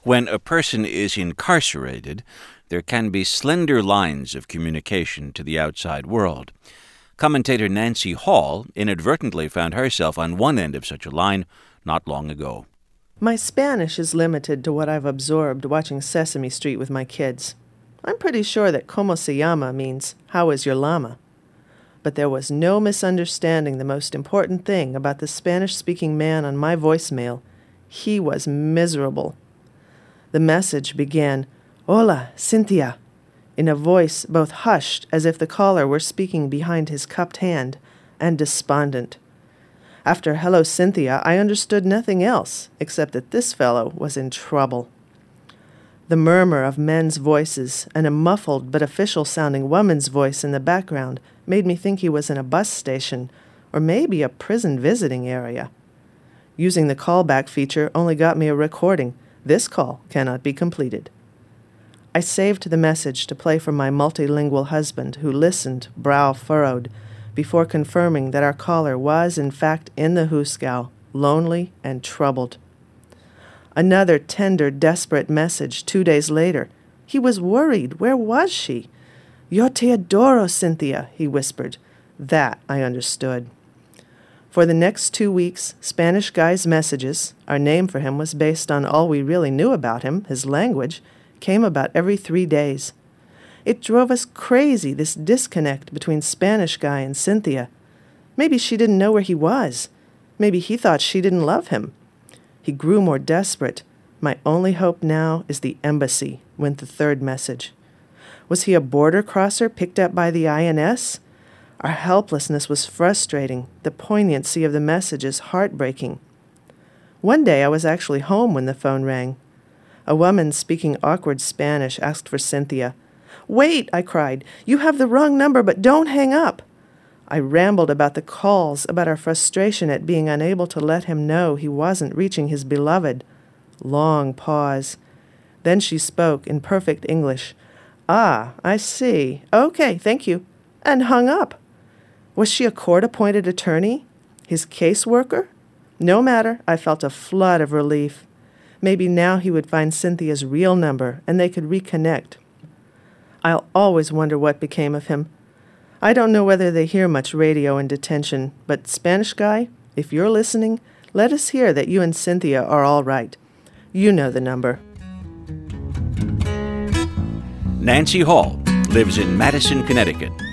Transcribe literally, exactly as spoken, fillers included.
When a person is incarcerated, there can be slender lines of communication to the outside world. Commentator Nancy Hall inadvertently found herself on one end of such a line not long ago. My Spanish is limited to what I've absorbed watching Sesame Street with my kids. I'm pretty sure that como se llama means, how is your llama? But there was no misunderstanding the most important thing about the Spanish-speaking man on my voicemail. He was miserable. The message began, "Hola, Cynthia," in a voice both hushed as if the caller were speaking behind his cupped hand, and despondent. After "Hello, Cynthia," I understood nothing else, except that this fellow was in trouble. The murmur of men's voices and a muffled but official-sounding woman's voice in the background made me think he was in a bus station, or maybe a prison visiting area. Using the callback feature only got me a recording. This call cannot be completed. I saved the message to play for my multilingual husband, who listened, brow furrowed, before confirming that our caller was, in fact, in the Hooskow, lonely and troubled. Another tender, desperate message two days later. He was worried. Where was she? "Yo te adoro, Cynthia," he whispered. That I understood. For the next two weeks, Spanish Guy's messages, our name for him was based on all we really knew about him, his language, came about every three days. It drove us crazy, this disconnect between Spanish Guy and Cynthia. Maybe she didn't know where he was. Maybe he thought she didn't love him. He grew more desperate. "My only hope now is the embassy," went the third message. Was he a border crosser picked up by the I N S? Our helplessness was frustrating. The poignancy of the messages heartbreaking. One day I was actually home when the phone rang. A woman speaking awkward Spanish asked for Cynthia. "Wait," I cried. "You have the wrong number, but don't hang up." I rambled about the calls, about our frustration at being unable to let him know he wasn't reaching his beloved. Long pause. Then she spoke in perfect English. "Ah, I see. Okay, thank you." And hung up. Was she a court-appointed attorney? His caseworker? No matter, I felt a flood of relief. Maybe now he would find Cynthia's real number, and they could reconnect. I'll always wonder what became of him. I don't know whether they hear much radio in detention, but Spanish Guy, if you're listening, let us hear that you and Cynthia are all right. You know the number. Nancy Hall lives in Madison, Connecticut.